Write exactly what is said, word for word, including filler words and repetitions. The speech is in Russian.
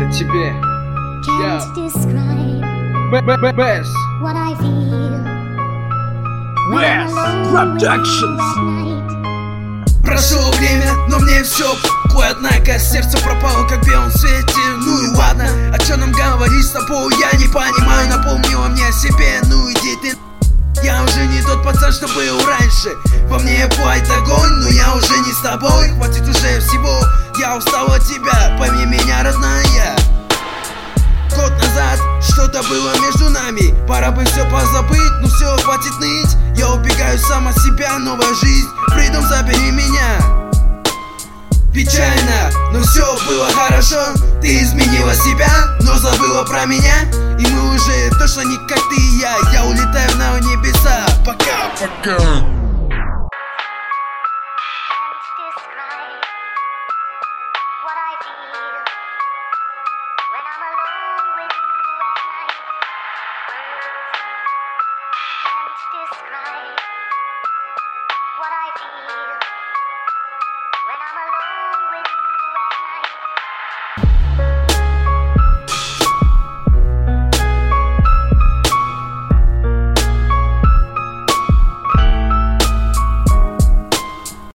Это тебе. Can't describe Бэс. what I feel when Wes I'm alone with you Productions. at night. Прошло время, но мне все похуй. Однако сердце пропало, как в белом свете. Ну и ладно, о чем нам говорить с тобой, я не понимаю. Напомнила мне о себе, ну иди ты. Я уже не тот пацан, что был раньше. Во мне пылает огонь, но я уже не с тобой. Хватит уже всего, я устал от тебя. Пойми меня, родная. Год назад что-то было между нами. Пора бы все позабыть, но все, хватит ныть. Я убегаю сам от себя, новая жизнь. Freedom, забери меня. Печально, но все было хорошо. Ты изменила себя, но забыла про меня. И мы уже точно не как ты и я. Я улетаю на небеса. Пока, пока. Can't describe what I feel when I'm alone with you at night. Words can't describe